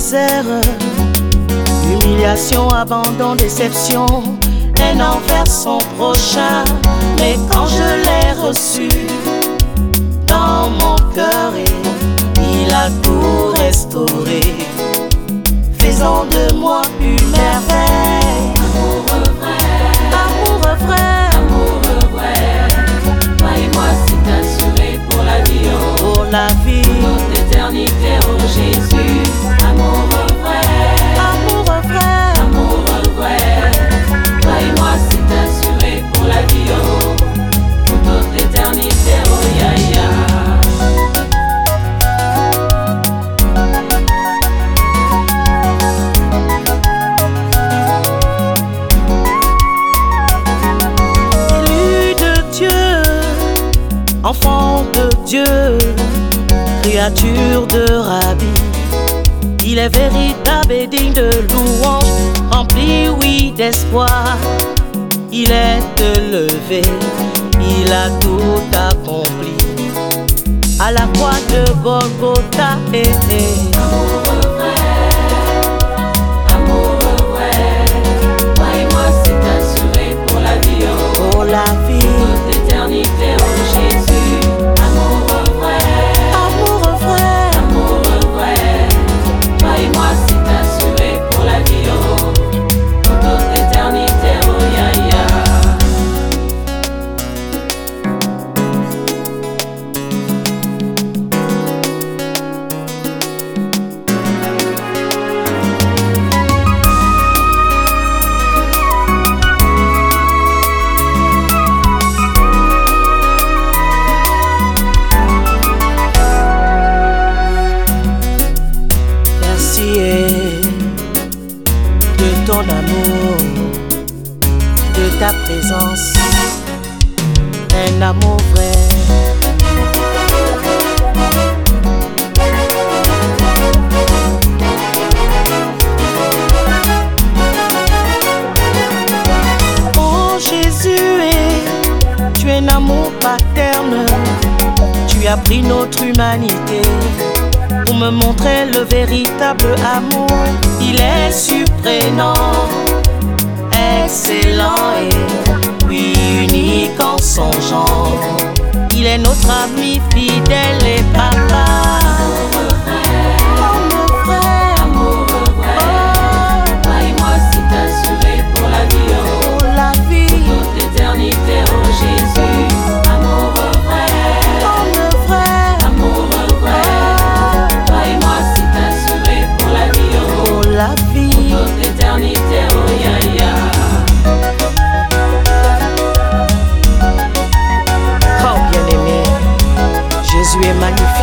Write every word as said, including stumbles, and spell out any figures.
misère, humiliation, abandon, déception, haine envers son prochain. Mais quand je l'ai reçu dans mon cœur, il a tout restauré, faisant de moi une merveille. Amoureux vrai, Amoureux vrai, amoureux vrai, toi et moi c'est assuré pour la vie, oh, pour la vie, notre éternité, oh Jésus. Amoureux vrai, amoureux vrai, amoureux vrai, toi et moi c'est assuré pour la vie, oh, pour notre éternité, oh ya ya. Enfant de Dieu, créature de Rabbi, il est véritable et digne de louange, rempli, oui, d'espoir. Il est élevé, il a tout accompli à la croix de Golgotha. Eh, eh. Amoureux vrai, amoureux vrai, toi et moi c'est assuré pour la vie, oh, Pour la vie, notre éternité, oh Jésus. Amoureux vrai, amoureux vrai, amoureux vrai, toi et moi c'est assuré pour la vie, oh, pour notre éternité, oh ya ya. de ton amour, de ta présence, un amour vrai. Oh Jésus, tu es un amour paterne, tu as pris notre humanité pour me montrer le véritable amour. Il est surprenant, excellent et oui unique en son genre. Il est notre ami fidèle et papa. Amoureux vrai, amoureux vrai, toi et moi c'est assuré pour la vie, oh, Pour la vie, notre éternité, oh Jésus. Amoureux vrai, amoureux vrai, amoureux vrai, toi et moi c'est assuré pour la vie, oh, pour la vie. notre éternité, oh ya ya. Oh bien-aimé, Jésus est magnifique.